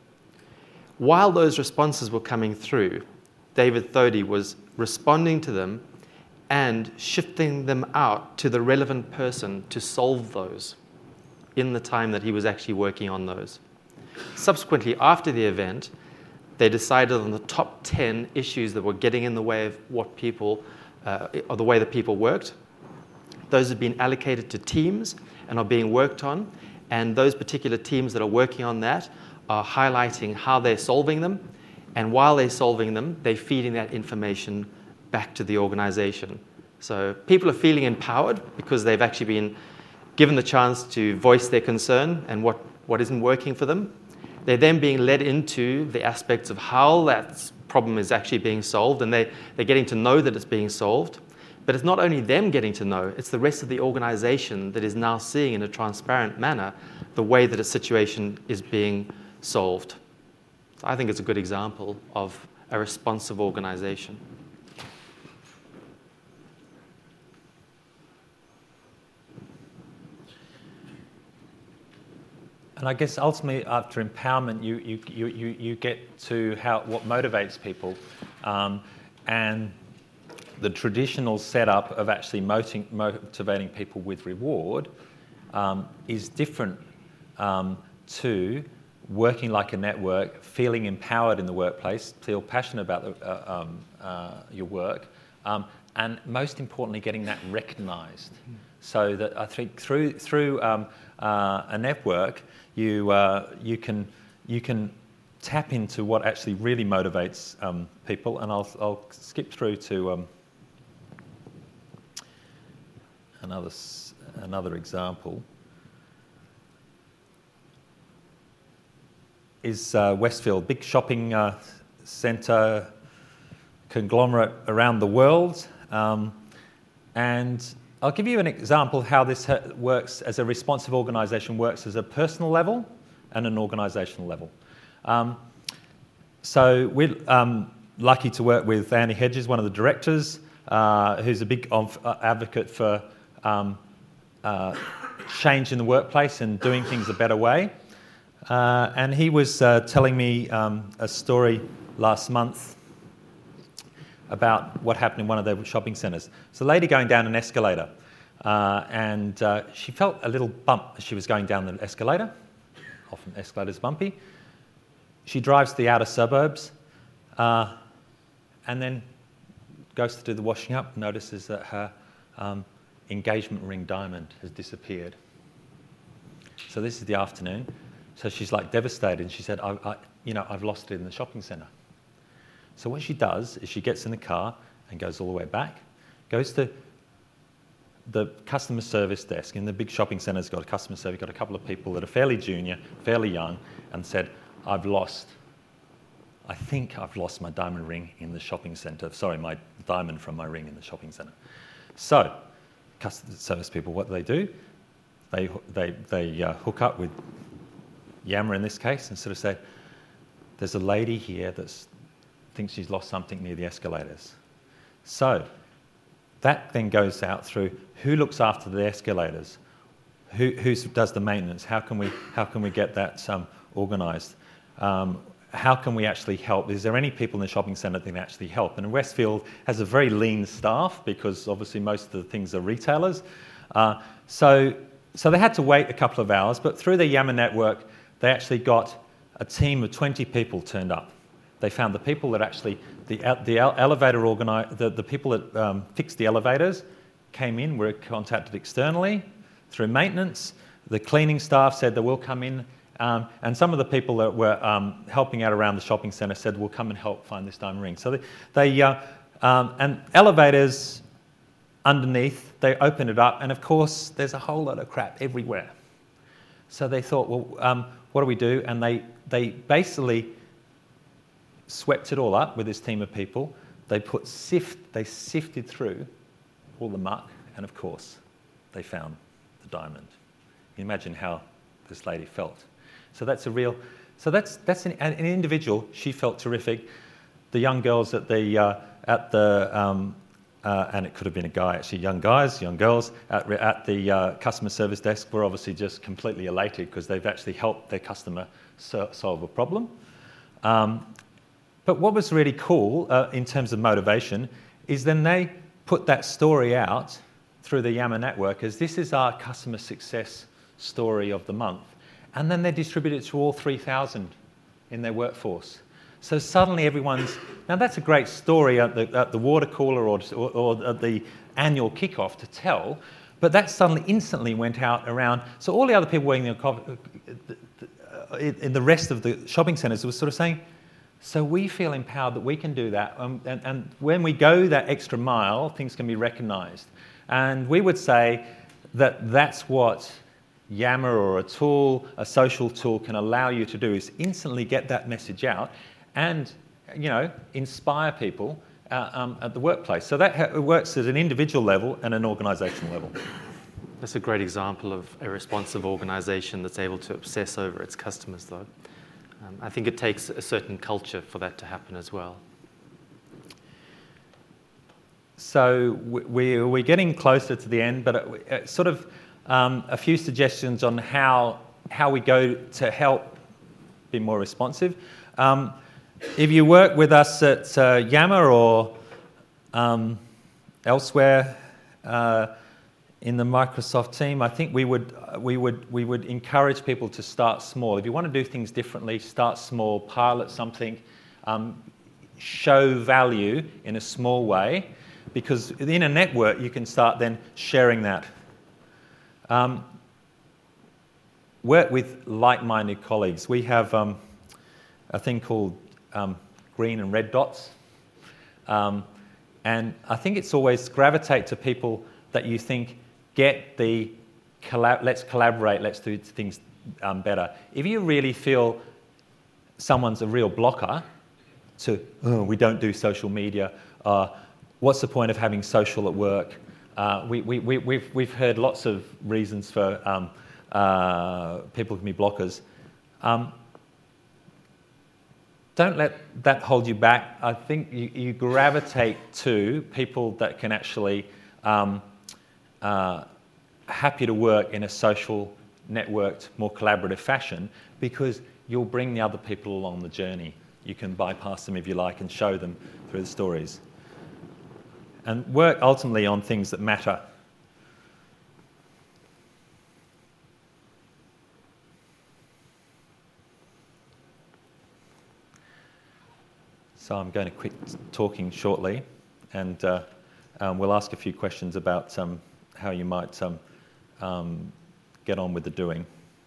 While those responses were coming through, David Thodey was responding to them and shifting them out to the relevant person to solve those in the time that he was actually working on those. Subsequently, after the event, they decided on the top ten issues that were getting in the way of what people, uh, or the way that people worked. Those have been allocated to teams and are being worked on, and those particular teams that are working on that are highlighting how they're solving them, and while they're solving them, they're feeding that information back to the organization. So people are feeling empowered because they've actually been given the chance to voice their concern and what, what isn't working for them. They're then being led into the aspects of how that problem is actually being solved, and they, they're getting to know that it's being solved. But it's not only them getting to know, it's the rest of the organization that is now seeing in a transparent manner the way that a situation is being solved. So I think it's a good example of a responsive organization. And I guess ultimately, after empowerment, you you you you, you get to how what motivates people, um, and the traditional setup of actually moting, motivating people with reward um, is different um, to working like a network, feeling empowered in the workplace, feel passionate about the, uh, um, uh, your work, um, and most importantly, getting that recognised. Mm. So that I think through through um, uh, a network, you uh, you can you can tap into what actually really motivates um, people. And I'll I'll skip through to um, another another example. Is uh, Westfield, big shopping uh, centre conglomerate around the world, um, and I'll give you an example of how this ha- works as a responsive organisation works as a personal level and an organisational level. Um, so we're um, lucky to work with Andy Hedges, one of the directors, uh, who's a big of, uh, advocate for um, uh, change in the workplace and doing things a better way. Uh, and he was uh, telling me um, a story last month about what happened in one of their shopping centres. So a lady going down an escalator, uh, and uh, she felt a little bump as she was going down the escalator. Often escalators bumpy. She drives to the outer suburbs, uh, and then goes to do the washing up, notices that her um, engagement ring diamond has disappeared. So this is the afternoon. So she's like devastated, and she said, I, I, you know, I've lost it in the shopping centre. So what she does is she gets in the car and goes all the way back, goes to the customer service desk. In the big shopping centre's got a customer service, got a couple of people that are fairly junior, fairly young, and said, I've lost, I think I've lost my diamond ring in the shopping centre. Sorry, my diamond from my ring in the shopping centre. So, customer service people, what do they do? They, they, they uh, hook up with Yammer in this case and sort of say, there's a lady here that thinks she's lost something near the escalators. So that then goes out through who looks after the escalators, who who does the maintenance, how can we how can we get that um, organised, um, how can we actually help? Is there any people in the shopping centre that can actually help? And Westfield has a very lean staff because obviously most of the things are retailers. Uh, so so they had to wait a couple of hours, but through the Yammer network, they actually got a team of twenty people turned up. They found the people that actually, the the elevator organi- the, the people that um, fixed the elevators came in, were contacted externally through maintenance. The cleaning staff said they will come in, um, and some of the people that were um, helping out around the shopping centre said we'll come and help find this diamond ring. So they, they uh, um, and elevators underneath, they opened it up, and of course there's a whole lot of crap everywhere. So they thought, well, um, what do we do? And they they basically swept it all up with this team of people. They put sift, they sifted through all the muck, and of course, they found the diamond. You can imagine how this lady felt. So that's a real, so that's that's an, an individual. She felt terrific. The young girls at the uh, at the um, uh, and it could have been a guy actually, young guys, young girls at at the uh, customer service desk were obviously just completely elated because they've actually helped their customer so- solve a problem. Um, But what was really cool uh, in terms of motivation is then they put that story out through the Yammer network as this is our customer success story of the month. And then they distribute it to all three thousand in their workforce. So suddenly everyone's, now that's a great story at the, at the water cooler or, or, or at the annual kickoff to tell, but that suddenly instantly went out around. So all the other people working in the, in the rest of the shopping centres were sort of saying, so we feel empowered that we can do that. Um, and, and when we go that extra mile, things can be recognised. And we would say that that's what Yammer or a tool, a social tool, can allow you to do, is instantly get that message out and, you know, inspire people uh, um, at the workplace. So that ha- works at an individual level and an organisational level. That's a great example of a responsive organisation that's able to obsess over its customers, though. Um, I think it takes a certain culture for that to happen as well. So we, we're getting closer to the end, but it, it sort of um, a few suggestions on how how we go to help be more responsive. Um, if you work with us at uh, Yammer or um, elsewhere uh, in the Microsoft team, I think we would we would we would encourage people to start small. If you want to do things differently, start small, pilot something, um, show value in a small way. Because in a network, you can start then sharing that. Um, work with like-minded colleagues. We have um, a thing called um, green and red dots. Um, and I think it's always gravitate to people that you think get the, collab- let's collaborate, let's do things um, better. If you really feel someone's a real blocker to, oh, we don't do social media, uh, what's the point of having social at work? Uh, we, we, we, we've, we've heard lots of reasons for um, uh, people can be blockers. Um, don't let that hold you back. I think you, you gravitate to people that can actually um, uh, happy to work in a social, networked, more collaborative fashion, because you'll bring the other people along the journey. You can bypass them if you like and show them through the stories. And work ultimately on things that matter. So I'm going to quit talking shortly, and uh, um, we'll ask a few questions about um, how you might um, um, get on with the doing.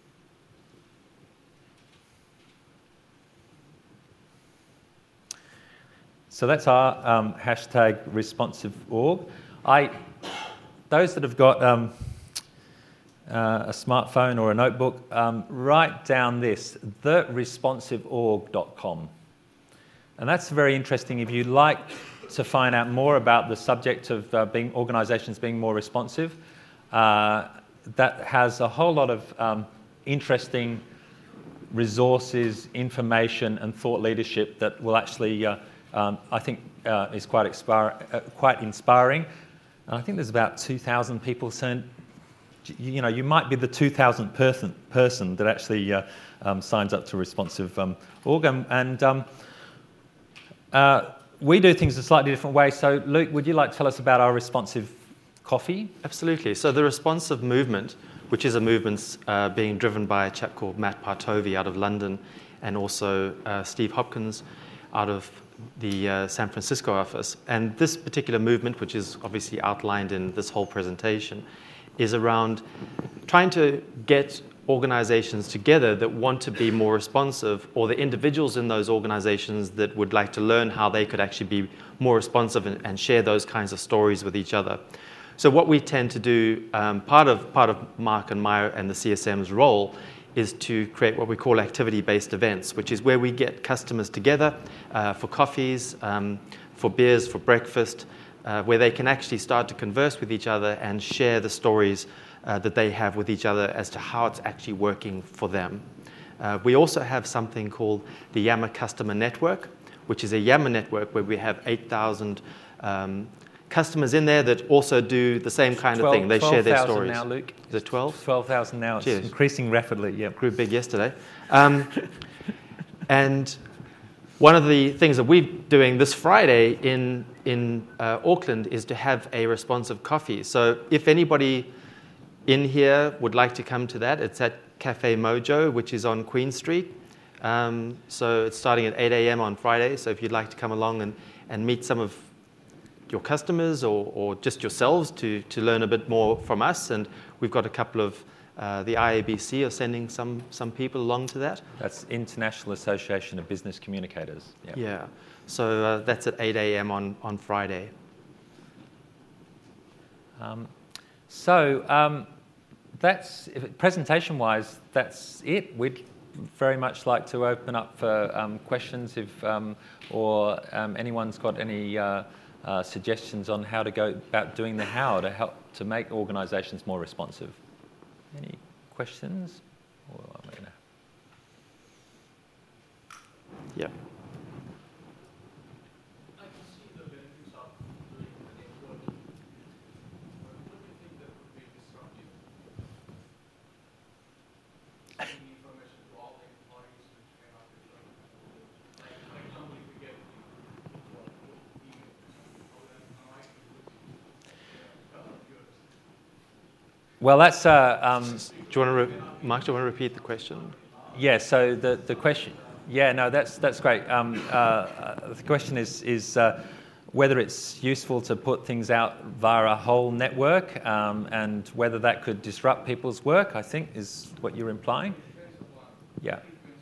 So that's our um, hashtag responsive org. I, those that have got um, uh, a smartphone or a notebook, um, write down this, the responsive org dot com. And that's very interesting. If you'd like to find out more about the subject of uh, being organisations being more responsive, uh, that has a whole lot of um, interesting resources, information, and thought leadership that will actually uh, Um, I think uh, is quite, expire, uh, quite inspiring. And I think there's about two thousand people saying, you know, you might be the two thousandth person, person that actually uh, um, signs up to Responsive um, Org. And um, uh, we do things a slightly different way. So, Luke, would you like to tell us about our Responsive Coffee? Absolutely. So the Responsive movement, which is a movement uh, being driven by a chap called Matt Partovi out of London, and also uh, Steve Hopkins out of the uh, San Francisco office. And this particular movement, which is obviously outlined in this whole presentation, is around trying to get organizations together that want to be more responsive, or the individuals in those organizations that would like to learn how they could actually be more responsive and, and share those kinds of stories with each other. So what we tend to do, um, part of part of Mark and my and the C S M's role is to create what we call activity-based events, which is where we get customers together uh, for coffees, um, for beers, for breakfast, uh, where they can actually start to converse with each other and share the stories uh, that they have with each other as to how it's actually working for them. Uh, we also have something called the Yammer Customer Network, which is a Yammer network where we have eight thousand um, customers in there that also do the same kind twelve, of thing. They share their stories. Now, Luke. Is it twelve? twelve thousand now. It's Cheers. Increasing rapidly. Yeah. Grew big yesterday. Um, and one of the things that we're doing this Friday in in uh, Auckland is to have a responsive coffee. So if anybody in here would like to come to that, it's at Cafe Mojo, which is on Queen Street. Um, so it's starting at eight a.m. on Friday. So if you'd like to come along and, and meet some of your customers or, or just yourselves to, to learn a bit more from us, and we've got a couple of, uh, the I A B C are sending some, some people along to that. That's International Association of Business Communicators. Yep. Yeah. So uh, that's at eight a.m. on, on Friday. Um, so um, that's, presentation-wise, that's it. We'd very much like to open up for um, questions if, um, or um, anyone's got any uh, uh, suggestions on how to go about doing the how to help to make organisations more responsive. Any questions? Or am I gonna... Yeah. Well, that's... Uh, um, do you want to, re- Mark, do you want to repeat the question? Yeah, so the, the question... Yeah, no, that's that's great. Um, uh, the question is, is uh, whether it's useful to put things out via a whole network um, and whether that could disrupt people's work, I think, is what you're implying. Yeah.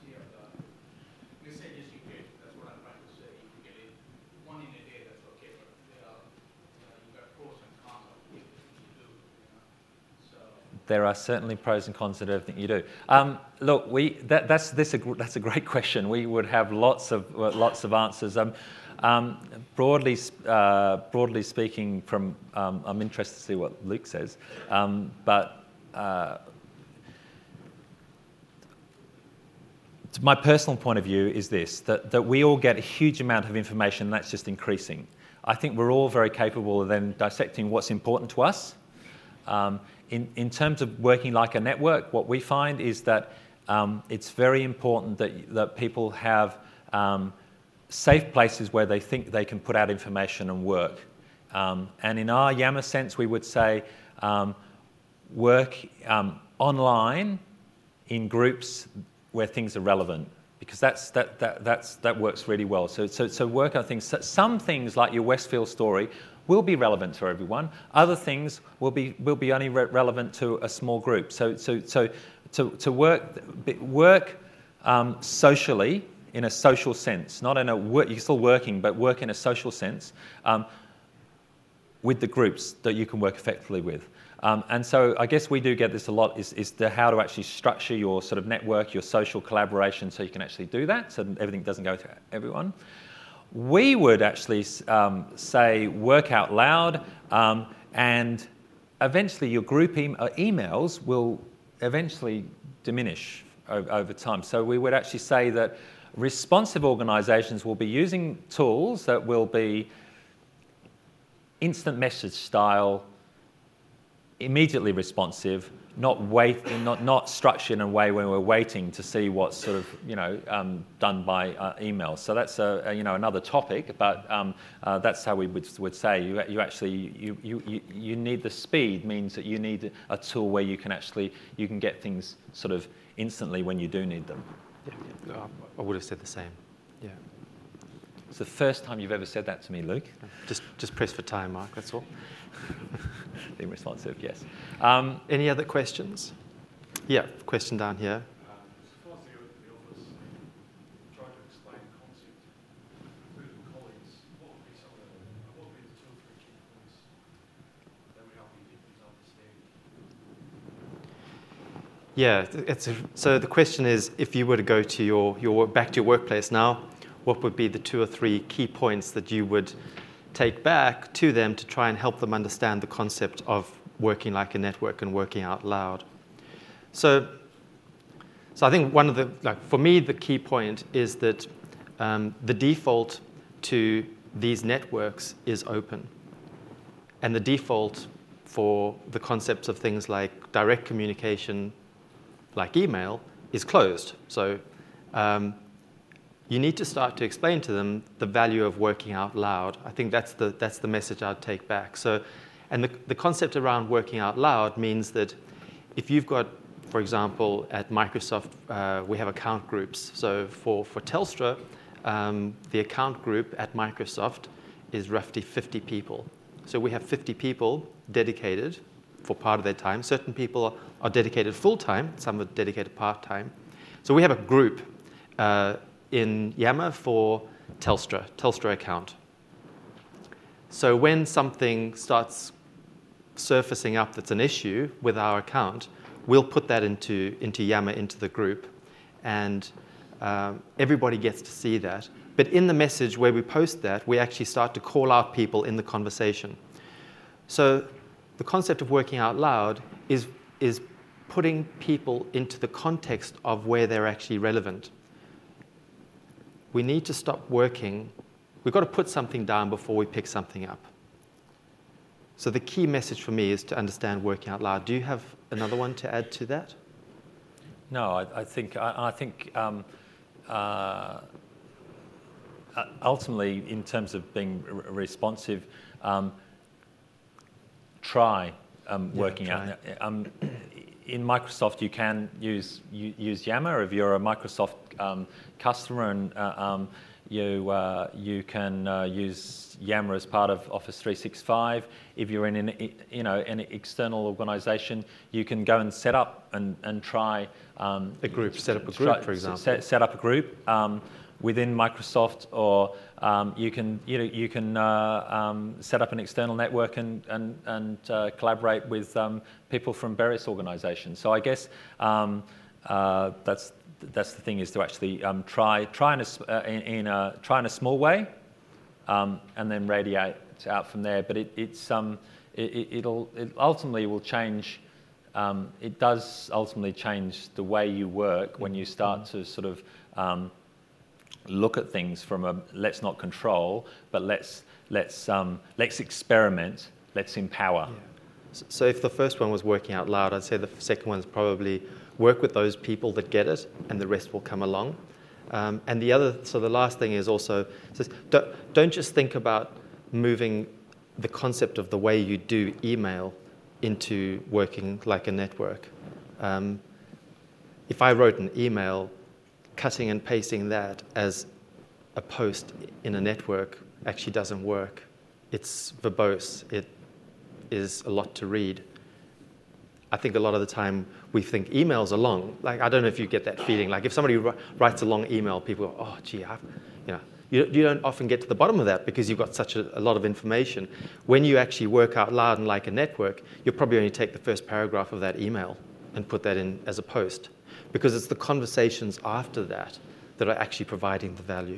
There are certainly pros and cons to everything you do. Um, look, we that, that's this a, that's a great question. We would have lots of uh, lots of answers. Um, um, broadly uh, broadly speaking, from um, I'm interested to see what Luke says. Um, but uh, my personal point of view is this: that that we all get a huge amount of information, and that's just increasing. I think we're all very capable of then dissecting what's important to us. Um, In, in terms of working like a network, what we find is that um, it's very important that, that people have um, safe places where they think they can put out information and work. Um, and in our Yammer sense, we would say um, work um, online in groups where things are relevant, because that's, that, that, that's, that works really well. So, so, so work on things. Some things like your Westfield story will be relevant to everyone. Other things will be will be only re- relevant to a small group. So so so to to work work um, socially in a social sense, not in a work. You're still working, but work in a social sense um, with the groups that you can work effectively with. Um, and so I guess we do get this a lot. Is is the how to actually structure your sort of network, your social collaboration, so you can actually do that, so everything doesn't go to everyone. We would actually um, say work out loud, um, and eventually your group e- emails will eventually diminish o- over time. So we would actually say that responsive organisations will be using tools that will be instant message style, immediately responsive, not wait, not not structured in a way when we're waiting to see what's sort of you know um, done by uh, email. So that's a, a you know another topic, but um, uh, that's how we would would say you you actually you, you you need the speed means that you need a tool where you can actually you can get things sort of instantly when you do need them. Yeah, yeah. I would have said the same. Yeah. It's the first time you've ever said that to me, Luke. Just just press for time, Mark. That's all. Being responsive, yes. Um, Any other questions? Yeah, question down here. Yeah, it's a, so the question is, if you were to go to your, your back to your workplace now, what would be the two or three key points that you would take back to them to try and help them understand the concept of working like a network and working out loud? So, so I think one of the, like for me, the key point is that um, the default to these networks is open. And the default for the concepts of things like direct communication, like email, is closed. So um, you need to start to explain to them the value of working out loud. I think that's the that's the message I'd take back. So, and the, the concept around working out loud means that if you've got for example, at Microsoft, uh, we have account groups. So for, for Telstra, um, the account group at Microsoft is roughly fifty people. So we have fifty people dedicated for part of their time. Certain people are, are dedicated full-time, some are dedicated part-time. So we have a group uh, in Yammer for Telstra, Telstra account. So when something starts surfacing up that's an issue with our account, we'll put that into, into Yammer, into the group, and um, everybody gets to see that. But in the message where we post that, we actually start to call out people in the conversation. So the concept of working out loud is, is putting people into the context of where they're actually relevant. We need to stop working. We've got to put something down before we pick something up. So the key message for me is to understand working out loud. Do you have another one to add to that? No, I, I think I, I think um, uh, ultimately, in terms of being r- responsive, um, try um, working yeah, try. out. Um, in Microsoft, you can use you, use Yammer if you're a Microsoft um, customer, and uh, um, you uh, you can uh, use Yammer as part of Office three sixty-five. If you're in an you know an external organisation, you can go and set up and and try um, a group. Set up a group, try, for example. Set, set up a group um, within Microsoft, or um, you can you know you can uh, um, set up an external network and and and uh, collaborate with um, people from various organisations. So I guess um, uh, that's. That's the thing, is to actually um, try try in a, uh, in, in a try in a small way, um, and then radiate out from there. But it, it's um, it, it'll it ultimately will change. Um, it does ultimately change the way you work when you start to sort of um, look at things from a let's not control, but let's let's um, let's experiment, let's empower. Yeah. So if the first one was working out loud, I'd say the second one is probably work with those people that get it, and the rest will come along. Um, and the other, so the last thing is also, says, don't, don't just think about moving the concept of the way you do email into working like a network. Um, if I wrote an email, cutting and pasting that as a post in a network actually doesn't work. It's verbose. It is a lot to read. I think a lot of the time we think emails are long. Like, I don't know if you get that feeling. Like, if somebody writes a long email, people go, oh, gee, I've, you know. You, you don't often get to the bottom of that because you've got such a, a lot of information. When you actually work out loud and like a network, you'll probably only take the first paragraph of that email and put that in as a post, because it's the conversations after that that are actually providing the value.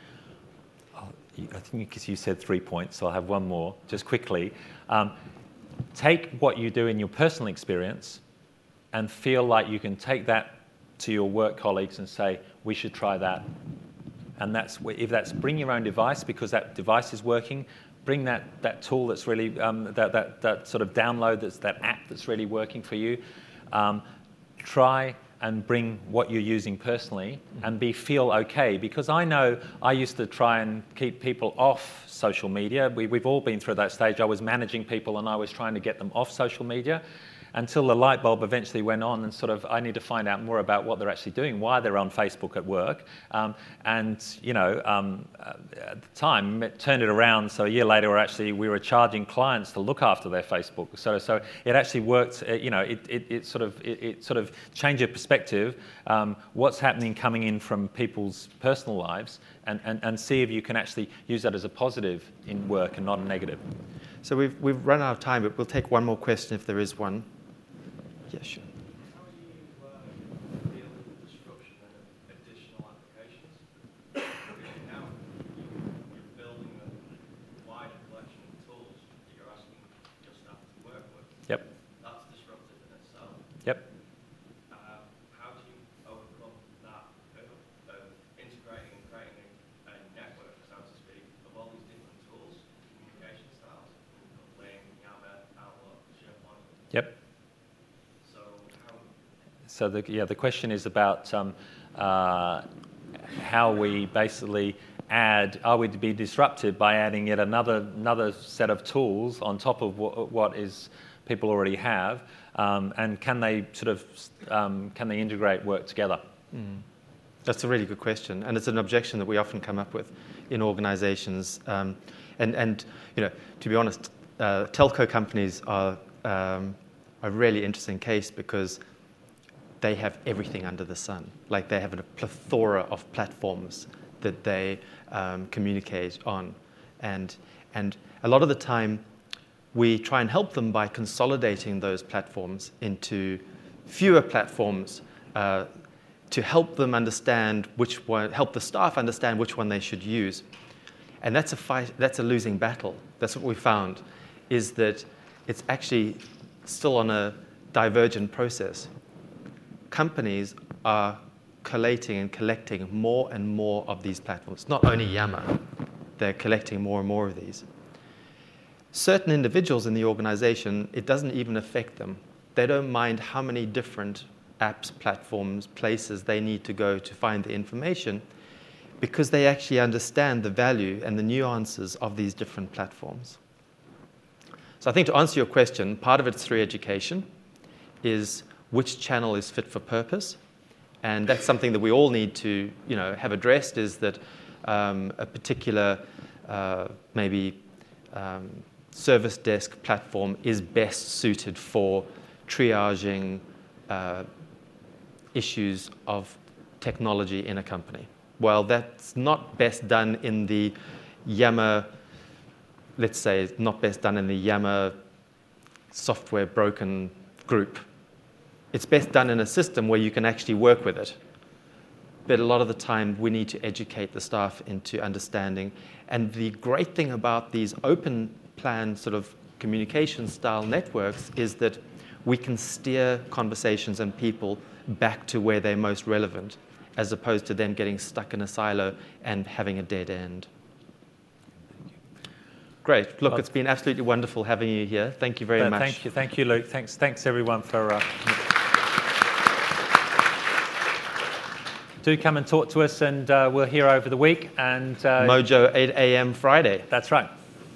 Oh, I think because you said three points, so I'll have one more, just quickly. Um, take what you do in your personal experience and feel like you can take that to your work colleagues and say, we should try that. And that's if that's bring your own device because that device is working, bring that, that tool that's really, um, that, that, that sort of download, that's that app that's really working for you. Um, try and bring what you're using personally and be feel okay. Because I know I used to try and keep people off social media. We, we've all been through that stage. I was managing people and I was trying to get them off social media, until the light bulb eventually went on and sort of, I need to find out more about what they're actually doing, why they're on Facebook at work. Um, and, you know, um, at the time, it turned it around. So a year later, we're actually, we were charging clients to look after their Facebook. So so it actually worked, uh, you know, it, it, it sort of it, it sort of changed your perspective, um, what's happening coming in from people's personal lives, and, and, and see if you can actually use that as a positive in work and not a negative. So we've, we've run out of time, but we'll take one more question if there is one. Yeah, sure. How do you uh, deal with the disruption of additional applications? Because now you're building a wider collection of tools that you're asking your staff to work with. Yep. That's disruptive in itself. Yep. Uh, how do you overcome that of, of integrating and creating a, a network, so to speak, of all these different tools, communication styles, Link, Yammer, Outlook, SharePoint? Yep. So the yeah the question is about um, uh, how we basically add. Are we to be disrupted by adding yet another another set of tools on top of what, what is people already have, um, and can they sort of um, can they integrate, work together? Mm. That's a really good question, and it's an objection that we often come up with in organizations. Um, and, and, you know, to be honest, uh, telco companies are um, a really interesting case because they have everything under the sun. Like, they have a plethora of platforms that they um, communicate on. And, and a lot of the time, we try and help them by consolidating those platforms into fewer platforms uh, to help them understand which one, help the staff understand which one they should use. And that's a fight, that's a losing battle. That's what we found, is that it's actually still on a divergent process. Companies are collating and collecting more and more of these platforms. Not only Yammer, they're collecting more and more of these. Certain individuals in the organization, it doesn't even affect them. They don't mind how many different apps, platforms, places they need to go to find the information, because they actually understand the value and the nuances of these different platforms. So I think to answer your question, part of it's through education, is which channel is fit for purpose. And that's something that we all need to, you know, have addressed, is that um, a particular uh, maybe um, service desk platform is best suited for triaging uh, issues of technology in a company. Well, that's not best done in the Yammer, let's say, it's not best done in the Yammer software broken group. It's best done in a system where you can actually work with it. But a lot of the time, we need to educate the staff into understanding. And the great thing about these open plan sort of communication style networks is that we can steer conversations and people back to where they're most relevant, as opposed to them getting stuck in a silo and having a dead end. Great. Look, well, it's been absolutely wonderful having you here. Thank you very uh, much. Thank you, thank you, Luke. Thanks, thanks everyone for. Uh, do come and talk to us, and uh, we're here over the week. And uh, Mojo eight a.m. Friday. That's right.